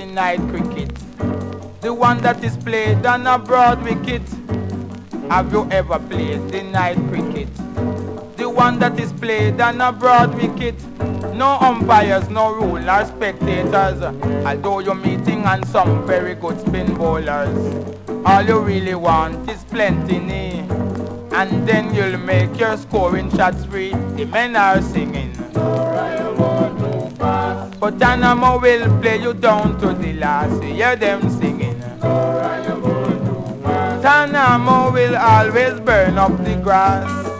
the night cricket, the one that is played on a broad wicket. Have you ever played the night cricket? The one that is played on a broad wicket. No umpires, no rule, or spectators. Although you're meeting on some very good spin bowlers. All you really want is plenty knee, and then you'll make your scoring shots free. The men are singing, but Tanamo will play you down to the last. Hear them singing, Tanamo will always burn up the grass.